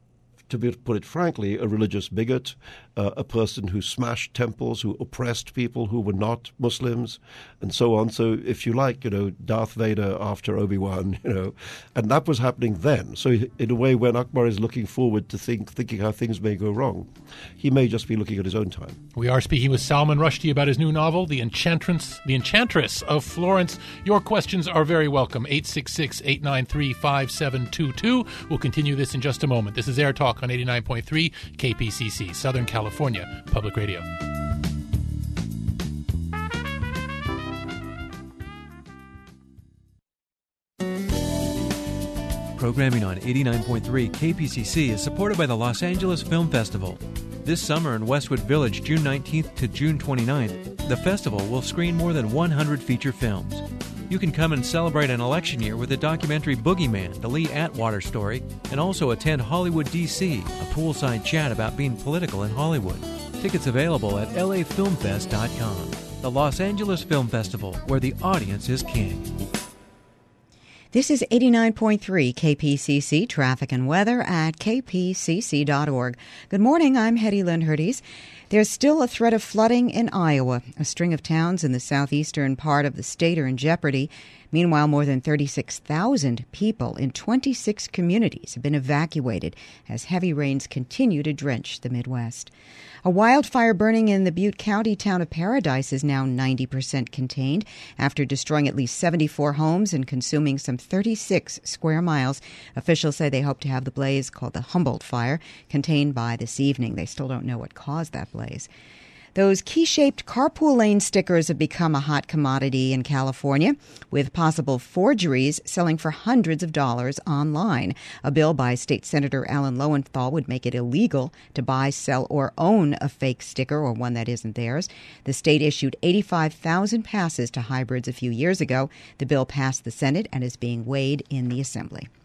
to be, put it frankly, a religious bigot, uh, a person who smashed temples, who oppressed people who were not Muslims, and so on. So, if you like, you know, Darth Vader after Obi-Wan, you know, and that was happening then. So, in a way, when Akbar is looking forward to think, thinking how things may go wrong, he may just be looking at his own time.
We are speaking with Salman Rushdie about his new novel, The Enchantress, The Enchantress of Florence. Your questions are very welcome. eight six six, eight nine three, five seven two two. We'll continue this in just a moment. This is Air Talk on eighty-nine point three K P C C, Southern California Public Radio.
Programming on eighty-nine point three K P C C is supported by the Los Angeles Film Festival. This summer in Westwood Village, June nineteenth to June twenty-ninth, the festival will screen more than one hundred feature films. You can come and celebrate an election year with the documentary Boogeyman, the Lee Atwater story, and also attend Hollywood D C, a poolside chat about being political in Hollywood. Tickets available at L A film fest dot com. The Los Angeles Film Festival, where the audience is king.
This is eighty-nine point three K P C C traffic and weather at k p c c dot org. Good morning, I'm Hetty Lynn Hurties. There's still a threat of flooding in Iowa. A string of towns in the southeastern part of the state are in jeopardy. Meanwhile, more than thirty-six thousand people in twenty-six communities have been evacuated as heavy rains continue to drench the Midwest. A wildfire burning in the Butte County town of Paradise is now ninety percent contained after destroying at least seventy-four homes and consuming some thirty-six square miles. Officials say they hope to have the blaze, called the Humboldt Fire, contained by this evening. They still don't know what caused that blaze. Those key-shaped carpool lane stickers have become a hot commodity in California, with possible forgeries selling for hundreds of dollars online. A bill by State Senator Alan Lowenthal would make it illegal to buy, sell, or own a fake sticker or one that isn't theirs. The state issued eighty-five thousand passes to hybrids a few years ago. The bill passed the Senate and is being weighed in the Assembly.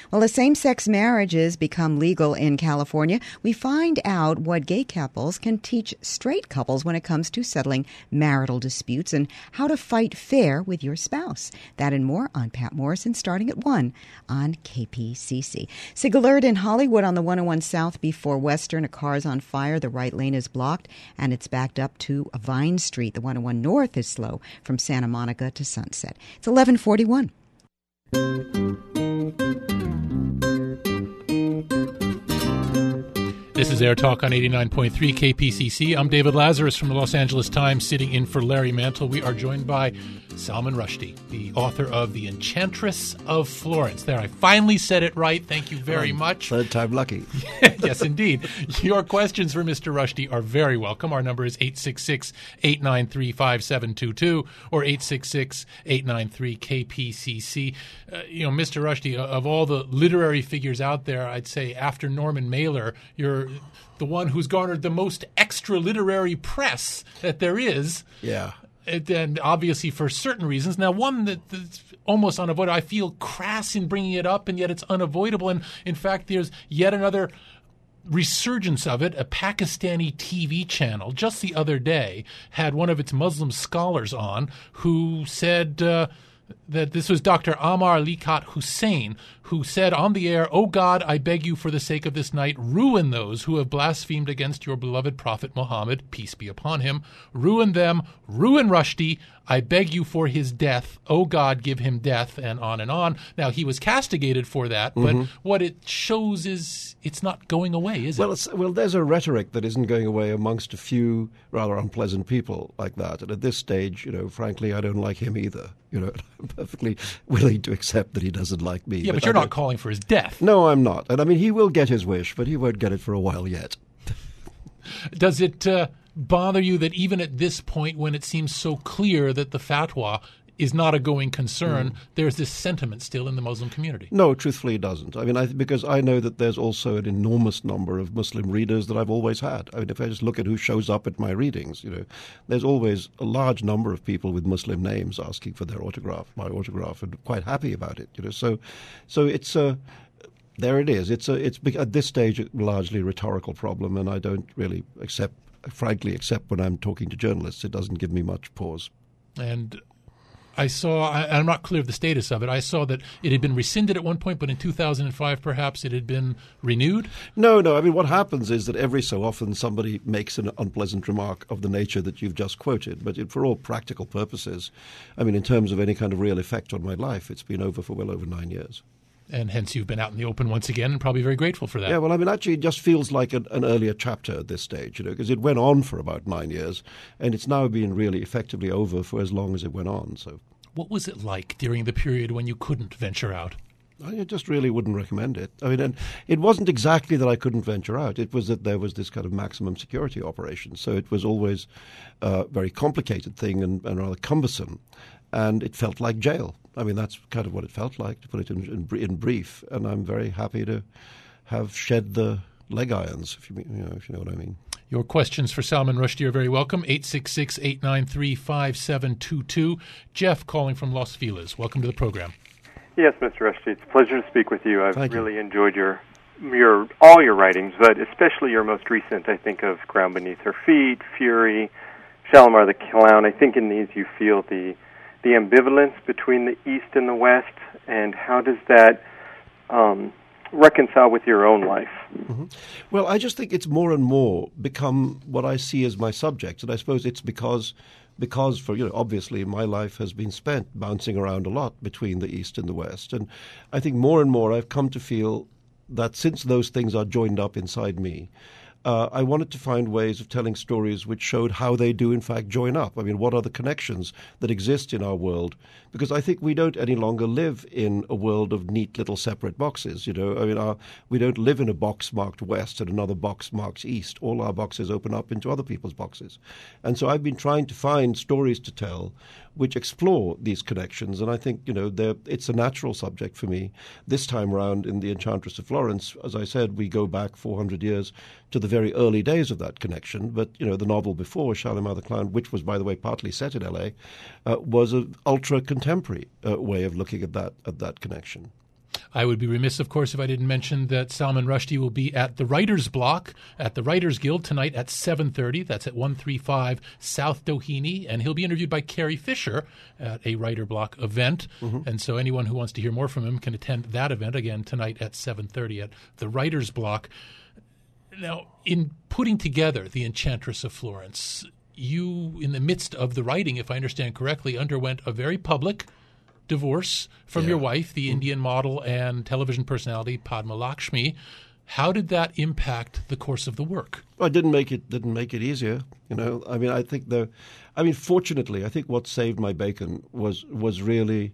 Well, as same-sex marriages become legal in California, we find out what gay couples can teach straight couples when it comes to settling marital disputes and how to fight fair with your spouse. That and more on Pat Morrison starting at one on K P C C. Sig alert in Hollywood on the one oh one South before Western. A car's on fire. The right lane is blocked, and it's backed up to Vine Street. The one oh one North is slow from Santa Monica to Sunset. It's eleven forty-one.
This is Air Talk on eighty-nine point three K P C C. I'm David Lazarus from the Los Angeles Times, sitting in for Larry Mantle. We are joined by Salman Rushdie, the author of The Enchantress of Florence. There, I finally said it right. Thank you very um, much.
Third time lucky.
Yes, indeed. Your questions for Mister Rushdie are very welcome. Our number is eight six six, eight nine three, five seven two two or eight six six, eight nine three, K P C C. Uh, you know, Mister Rushdie, of all the literary figures out there, I'd say after Norman Mailer, you're the one who's garnered the most extra literary press that there is.
Yeah.
And obviously for certain reasons. Now, one that, that's almost unavoidable. I feel crass in bringing it up, and yet it's unavoidable. And in fact, there's yet another resurgence of it. A Pakistani T V channel just the other day had one of its Muslim scholars on who said uh, that this was Doctor Ammar Liaquat Hussain, who said on the air, "Oh God, I beg you for the sake of this night, ruin those who have blasphemed against your beloved Prophet Muhammad, peace be upon him. Ruin them, ruin Rushdie. I beg you for his death. Oh God, give him death," and on and on. Now, he was castigated for that, but mm-hmm. what it shows is it's not going away, is
well,
it?
It's, well, there's a rhetoric that isn't going away amongst a few rather unpleasant people like that. And at this stage, you know, frankly, I don't like him either. You know, I'm perfectly willing to accept that he doesn't like me.
Yeah, but, but you're not calling for his death.
No, I'm not. And I mean, he will get his wish, but he won't get it for a while yet.
Does it uh, bother you that even at this point, when it seems so clear that the fatwa is not a going concern, mm. there's this sentiment still in the Muslim community?
No, truthfully it doesn't. I mean, I, because I know that there's also an enormous number of Muslim readers that I've always had. I mean, if I just look at who shows up at my readings, you know, there's always a large number of people with Muslim names asking for their autograph, my autograph, and quite happy about it. You know, so, so it's a. Uh, there it is. It's a. It's at this stage a largely rhetorical problem, and I don't really accept, frankly, except when I'm talking to journalists, it doesn't give me much pause.
And I saw, I'm not clear of the status of it, I saw that it had been rescinded at one point, but in two thousand five perhaps it had been renewed?
No, no. I mean, what happens is that every so often somebody makes an unpleasant remark of the nature that you've just quoted. But it, for all practical purposes, I mean, in terms of any kind of real effect on my life, it's been over for well over nine years.
And hence you've been out in the open once again and probably very grateful for that.
Yeah, well, I mean, actually it just feels like an, an earlier chapter at this stage, you know, because it went on for about nine years and it's now been really effectively over for as long as it went on. So,
what was it like during the period when you couldn't venture out?
I just really wouldn't recommend it. I mean, and it wasn't exactly that I couldn't venture out. It was that there was this kind of maximum security operation. So it was always a very complicated thing and, and rather cumbersome. And it felt like jail. I mean, that's kind of what it felt like, to put it in, in, in brief. And I'm very happy to have shed the leg irons, if you, you know, if you know what I mean.
Your questions for Salman Rushdie are very welcome. eight six six, eight nine three, five seven two two. Jeff calling from Los Feliz. Welcome to the program.
Yes, Mister Rushdie. It's a pleasure to speak with you. I've
Thank
really
you.
enjoyed your your all your writings, but especially your most recent. I think of Ground Beneath Her Feet, Fury, Shalimar the Clown. I think in these you feel the the ambivalence between the East and the West, and how does that um, reconcile with your own life?
Mm-hmm. Well, I just think it's more and more become what I see as my subject, and I suppose it's because, because for you know, obviously my life has been spent bouncing around a lot between the East and the West, and I think more and more I've come to feel that since those things are joined up inside me, Uh, I wanted to find ways of telling stories which showed how they do, in fact, join up. I mean, what are the connections that exist in our world? Because I think we don't any longer live in a world of neat little separate boxes, you know. I mean, our, we don't live in a box marked West and another box marked East. All our boxes open up into other people's boxes. And so I've been trying to find stories to tell which explore these connections. And I think, you know, it's a natural subject for me. This time around in The Enchantress of Florence, as I said, we go back four hundred years to the very early days of that connection. But, you know, the novel before, Shalimar the Clown, which was, by the way, partly set in L A, uh, was an ultra-contemporary uh, way of looking at that at that connection.
I would be remiss, of course, if I didn't mention that Salman Rushdie will be at the Writers' Block at the Writers Guild tonight at seven thirty. That's at one thirty-five South Doheny. And he'll be interviewed by Carrie Fisher at a Writer Block event. Mm-hmm. And so anyone who wants to hear more from him can attend that event again tonight at seven thirty at the Writers' Block. Now, in putting together The Enchantress of Florence, you, in the midst of the writing, if I understand correctly, underwent a very public divorce from yeah. your wife, the mm-hmm. Indian model and television personality Padma Lakshmi. How did that impact the course of the work?
Well, it didn't make it didn't make it easier. You know, I mean, I think the, I mean, fortunately, I think what saved my bacon was was really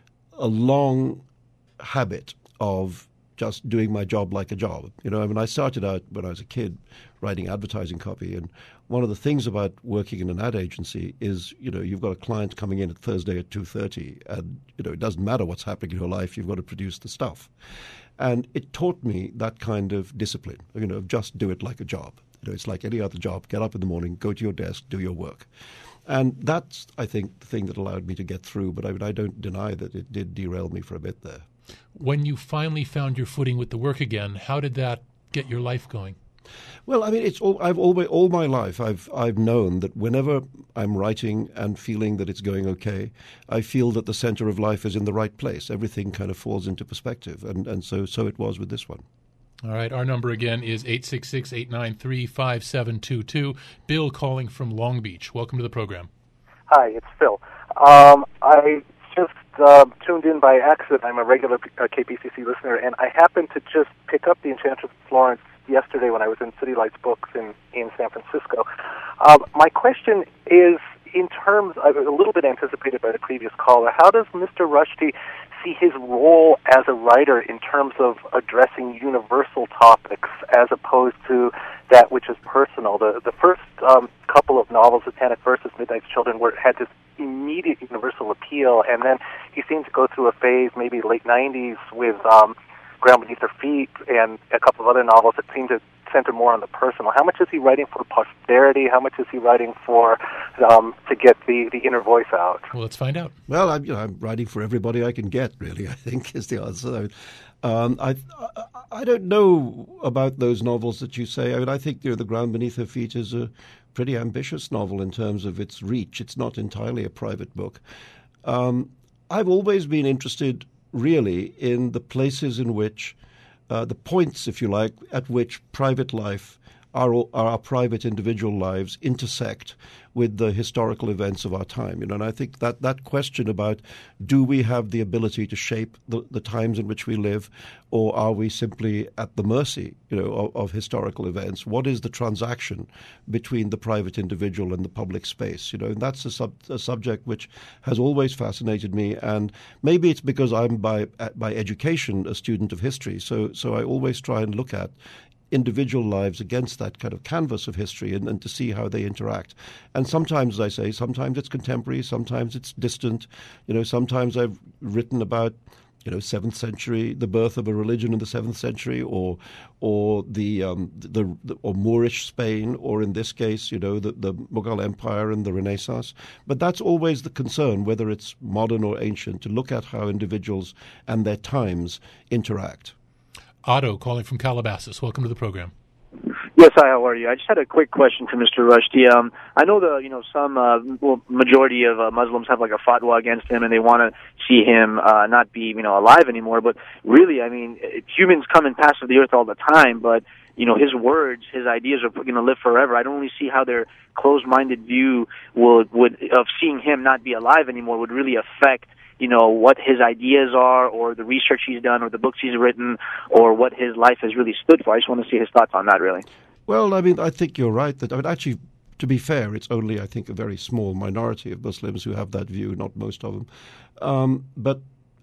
a long habit of just doing my job like a job. You know, I mean, I started out when I was a kid writing advertising copy, and one of the things about working in an ad agency is, you know, you've got a client coming in at Thursday at two thirty, and, you know, it doesn't matter what's happening in your life, you've got to produce the stuff. And it taught me that kind of discipline, you know, just do it like a job. You know, it's like any other job. Get up in the morning, go to your desk, do your work. And that's, I think, the thing that allowed me to get through. But I mean, I don't deny that it did derail me for a bit there.
When you finally found your footing with the work again, how did that get your life going?
Well, I mean, it's all I've always all my life I've I've known that whenever I'm writing and feeling that it's going okay, I feel that the center of life is in the right place. Everything kind of falls into perspective, and and so so it was with this one.
All right, our number again is eight six six, eight nine three, five seven two two. Bill calling from Long Beach. Welcome to the program.
Hi, it's Phil. Um, I just uh, tuned in by accident. I'm a regular uh, K P C C listener, and I happened to just pick up The Enchantress of Florence yesterday when I was in City Lights Books in, in San Francisco. Um, my question is, in terms, of, a little bit anticipated by the previous caller, how does Mister Rushdie see his role as a writer in terms of addressing universal topics as opposed to that which is personal? The the first um, couple of novels, Satanic Verses, Midnight's Children, were had this immediate universal appeal, and then he seemed to go through a phase, maybe late nineties, with Um, Ground Beneath Her Feet and a couple of other novels that seem to center more on the personal. How much is he writing for posterity? How much is he writing for um, to get the, the inner voice out?
Well, let's find out.
Well, I'm, you know, I'm writing for everybody I can get, really, I think, is the answer. Um, I, I I don't know about those novels that you say. I mean, I think, you know, The Ground Beneath Her Feet is a pretty ambitious novel in terms of its reach. It's not entirely a private book. Um, I've always been interested really in the places in which, uh, the points, if you like, at which private life, our, our private individual lives intersect with the historical events of our time. You know, and I think that that question about do we have the ability to shape the, the times in which we live, or are we simply at the mercy, you know, of, of historical events? What is the transaction between the private individual and the public space? You know, and that's a, sub, a subject which has always fascinated me. And maybe it's because I'm by by education a student of history, so so I always try and look at individual lives against that kind of canvas of history and, and to see how they interact. And sometimes, as I say, sometimes it's contemporary, sometimes it's distant. You know, sometimes I've written about, you know, seventh century, the birth of a religion in the seventh century, or or the, um, the, the or Moorish Spain, or in this case, you know, the, the Mughal Empire and the Renaissance. But that's always the concern, whether it's modern or ancient, to look at how individuals and their times interact.
Otto calling from Calabasas. Welcome to the program.
Yes, hi, how are you? I just had a quick question for Mister Rushdie. Um, I know the, you know, some, uh, well, majority of uh, Muslims have like a fatwa against him, and they want to see him uh, not be, you know, alive anymore. But really, I mean, humans come and pass of the earth all the time, but, you know, his words, his ideas are going to live forever. I don't really see how their closed-minded view would, would of seeing him not be alive anymore would really affect, you know, what his ideas are, or the research he's done, or the books he's written, or what his life has really stood for. I just want to see his thoughts on that, really.
Well, I mean, I think you're right. That I mean, actually, to be fair, it's only, I think, a very small minority of Muslims who have that view, not most of them. Um, but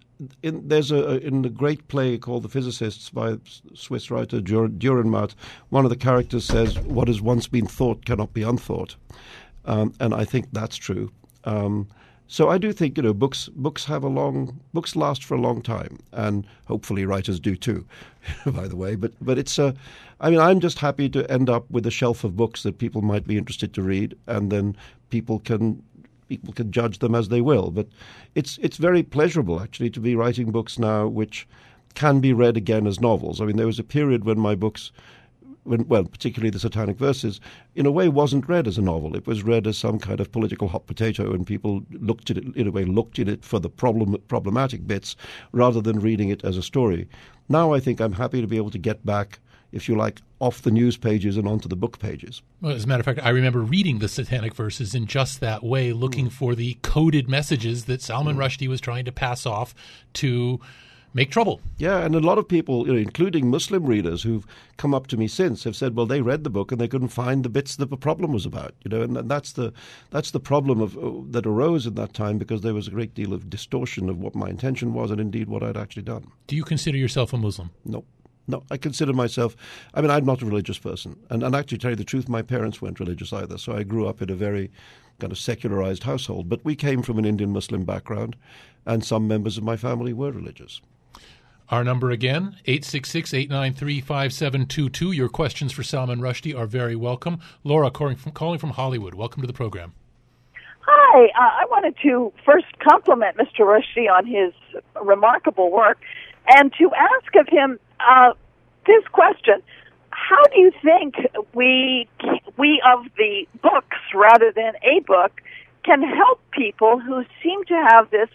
in, there's a in the great play called The Physicists by Swiss writer Dürrenmatt, one of the characters says, "What has once been thought cannot be unthought," um, and I think that's true. Um, So I do think, you know, books books have a long books last for a long time, and hopefully writers do too, by the way. But but it's a, I mean, I'm just happy to end up with a shelf of books that people might be interested to read, and then people can people can judge them as they will. But it's it's very pleasurable actually to be writing books now which can be read again as novels. I mean, there was a period when my books, when, well, particularly the Satanic Verses, in a way wasn't read as a novel. It was read as some kind of political hot potato, and people looked at it, in a way, looked at it for the problem, problematic bits rather than reading it as a story. Now I think I'm happy to be able to get back, if you like, off the news pages and onto the book pages.
Well, as a matter of fact, I remember reading the Satanic Verses in just that way, looking mm. for the coded messages that Salman mm. Rushdie was trying to pass off to make trouble.
Yeah, and a lot of people, you know, including Muslim readers who've come up to me since, have said, well, they read the book and they couldn't find the bits that the problem was about. You know, and that's the that's the problem of uh, that arose at that time, because there was a great deal of distortion of what my intention was and indeed what I'd actually done.
Do you consider yourself a Muslim?
No. No, I consider myself, I mean, I'm not a religious person. And, and actually, to tell you the truth, my parents weren't religious either. So I grew up in a very kind of secularized household. But we came from an Indian Muslim background, and some members of my family were religious.
Our number again, eight six six, eight nine three, five seven two two. Your questions for Salman Rushdie are very welcome. Laura, calling from, calling from Hollywood. Welcome to the program.
Hi. Uh, I wanted to first compliment Mister Rushdie on his remarkable work and to ask of him uh, this question. How do you think we, we of the books rather than a book, can help people who seem to have this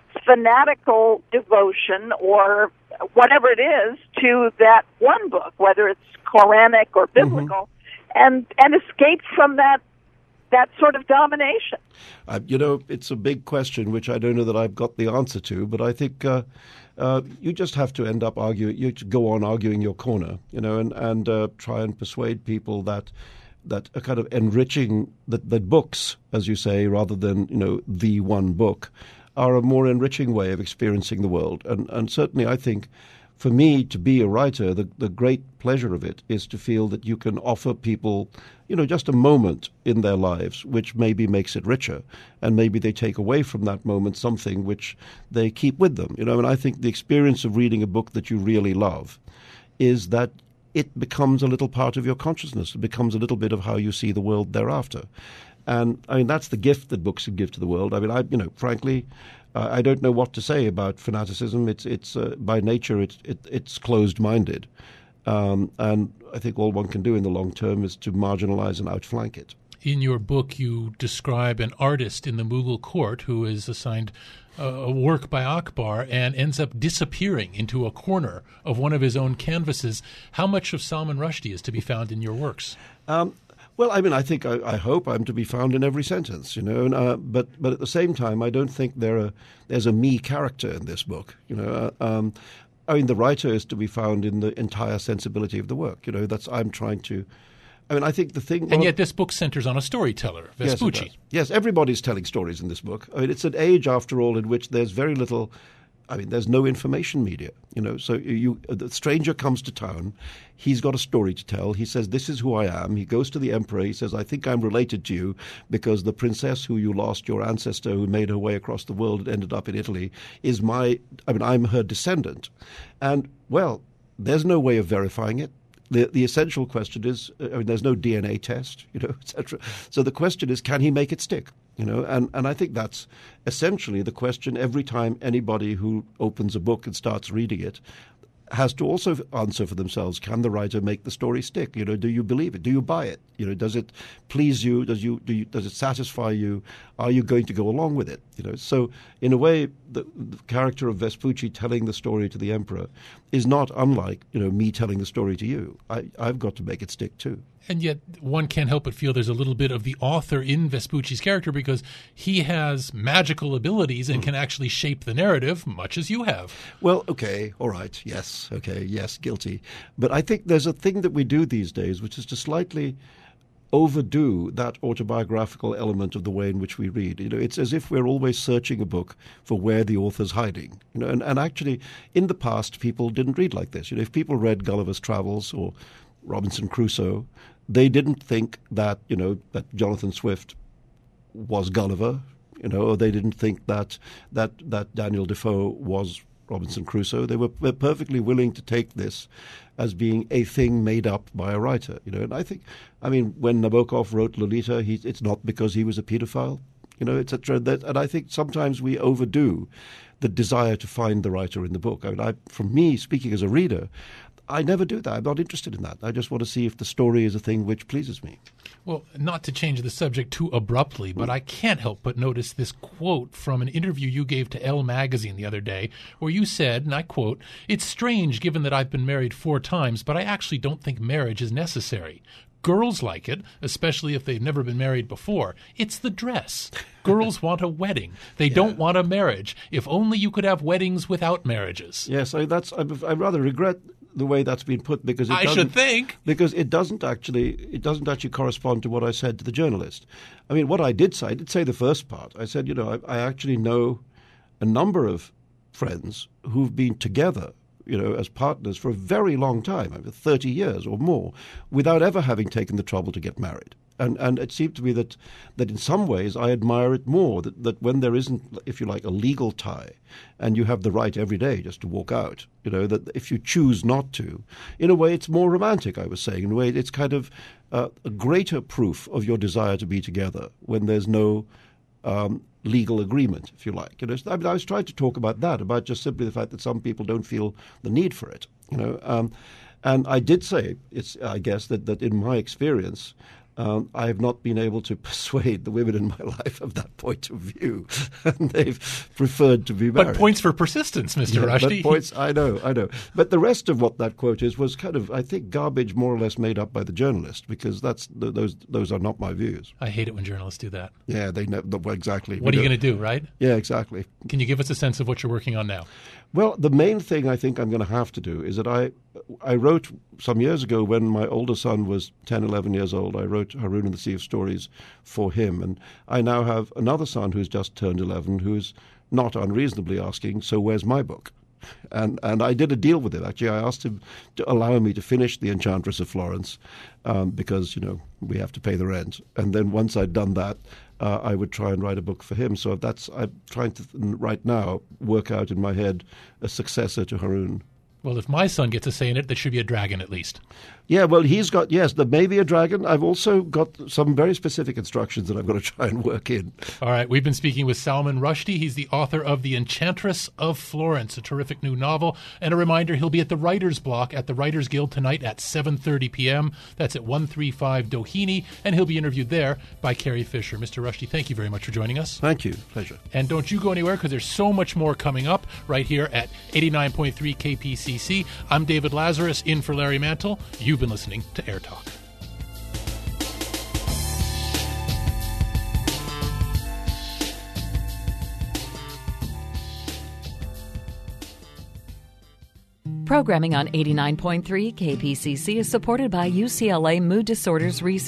fanatical devotion or whatever it is to that one book, whether it's Quranic or biblical, mm-hmm. and, and escape from that that sort of domination?
Uh, you know, it's a big question, which I don't know that I've got the answer to, but I think uh, uh, you just have to end up arguing, you go on arguing your corner, you know, and, and uh, try and persuade people that that are kind of enriching, that, that books, as you say, rather than, you know, the one book, are a more enriching way of experiencing the world. And, and certainly I think for me to be a writer, the, the great pleasure of it is to feel that you can offer people, you know, just a moment in their lives which maybe makes it richer, and maybe they take away from that moment something which they keep with them. You know, and I think the experience of reading a book that you really love is that it becomes a little part of your consciousness. It becomes a little bit of how you see the world thereafter. And I mean, that's the gift that books can give to the world. I mean, I, you know, frankly, uh, I don't know what to say about fanaticism. It's, it's uh, by nature, it's, it, it's closed-minded. Um, and I think all one can do in the long term is to marginalize and outflank it.
In your book, you describe an artist in the Mughal court who is assigned uh, a work by Akbar and ends up disappearing into a corner of one of his own canvases. How much of Salman Rushdie is to be found in your works? Um,
Well, I mean, I think I, I hope I'm to be found in every sentence, you know. And, uh, but but at the same time, I don't think there are there's a me character in this book, you know. Uh, um, I mean, the writer is to be found in the entire sensibility of the work, you know. That's I'm trying to. I mean, I think the thing.
And yet, this book centers on a storyteller, Vespucci.
Yes, yes, everybody's telling stories in this book. I mean, it's an age, after all, in which there's very little. I mean, there's no information media, you know. So you, the stranger comes to town. He's got a story to tell. He says, "This is who I am." He goes to the emperor. He says, "I think I'm related to you because the princess who you lost, your ancestor who made her way across the world and ended up in Italy, is my. I mean, I'm her descendant." And well, there's no way of verifying it. The the essential question is, I mean, there's no D N A test, you know, et cetera. So the question is, can he make it stick? You know, and, and I think that's essentially the question every time anybody who opens a book and starts reading it has to also answer for themselves. Can the writer make the story stick? You know, do you believe it? Do you buy it? You know, does it please you? Does you do you, does it satisfy you? Are you going to go along with it? You know, so in a way, the, the character of Vespucci telling the story to the emperor is not unlike, you know, me telling the story to you. I, I've got to make it stick too.
And yet one can't help but feel there's a little bit of the author in Vespucci's character because he has magical abilities and mm. can actually shape the narrative, much as you have.
Well, okay, all right, yes, okay, yes, guilty. But I think there's a thing that we do these days, which is to slightly overdo that autobiographical element of the way in which we read. You know, it's as if we're always searching a book for where the author's hiding. You know, and, and actually, in the past, people didn't read like this. You know, if people read Gulliver's Travels or Robinson Crusoe, they didn't think that, you know, that Jonathan Swift was Gulliver, you know, or they didn't think that that, that Daniel Defoe was Robinson Crusoe. They were perfectly willing to take this as being a thing made up by a writer, you know. And I think, I mean, when Nabokov wrote Lolita, he, it's not because he was a pedophile. you know, et cetera. That, and I think sometimes we overdo the desire to find the writer in the book. I mean, I, from me, speaking as a reader, I never do that. I'm not interested in that. I just want to see if the story is a thing which pleases me.
Well, not to change the subject too abruptly, but I can't help but notice this quote from an interview you gave to Elle magazine the other day, where you said, and I quote, "It's strange given that I've been married four times, but I actually don't think marriage is necessary. Girls like it, especially if they've never been married before. It's the dress. Girls want a wedding. They yeah. don't want a marriage. If only you could have weddings without marriages." Yes,
I, that's. I, I rather regret the way that's been put because it
I should think
because it doesn't actually it doesn't actually correspond to what I said to the journalist. I mean, what I did say, I did say the first part. I said, you know, I, I actually know a number of friends who've been together, you know, as partners for a very long time, over thirty years or more, without ever having taken the trouble to get married. And and it seemed to me that, that in some ways I admire it more, that, that when there isn't, if you like, a legal tie, and you have the right every day just to walk out, you know, that if you choose not to, in a way it's more romantic, I was saying. In a way it's kind of uh, a greater proof of your desire to be together when there's no um, legal agreement, if you like. You know, I mean, I was trying to talk about that, about just simply the fact that some people don't feel the need for it, you know. Um, and I did say, it's, I guess, that, that in my experience, Um, I have not been able to persuade the women in my life of that point of view, and they've preferred to be married.
But points for persistence, Mister
Yeah,
Rushdie.
But points, I know, I know. But the rest of what that quote is was kind of, I think, garbage more or less made up by the journalist, because that's those those are not my views.
I hate it when journalists do that.
Yeah, they know well, exactly.
What we are you going to do, right?
Yeah, exactly.
Can you give us a sense of what you're working on now?
Well, the main thing I think I'm going to have to do is that I I wrote some years ago when my older son was ten, eleven years old. I wrote Haroun and the Sea of Stories for him. And I now have another son who's just turned eleven who's not unreasonably asking, so where's my book? And and I did a deal with him, actually. I asked him to allow me to finish The Enchantress of Florence um, because, you know, we have to pay the rent. And then once I'd done that, uh, I would try and write a book for him. So that's I'm trying to, right now, work out in my head a successor to Haroun.
Well, if my son gets a say in it, there should be a dragon at least.
Yeah, well, he's got, yes, there may be a dragon. I've also got some very specific instructions that I've got to try and work in.
All right, we've been speaking with Salman Rushdie. He's the author of The Enchantress of Florence, a terrific new novel. And a reminder, he'll be at the Writers' Block at the Writers Guild tonight at seven thirty p.m. That's at one thirty-five Doheny, and he'll be interviewed there by Carrie Fisher. Mister Rushdie, thank you very much for joining us.
Thank you. Pleasure.
And don't you go anywhere, because there's so much more coming up right here at eighty-nine point three K P C C. I'm David Lazarus, in for Larry Mantle. You've been listening to Air Talk.
Programming on eighty-nine point three K P C C is supported by U C L A Mood Disorders Research.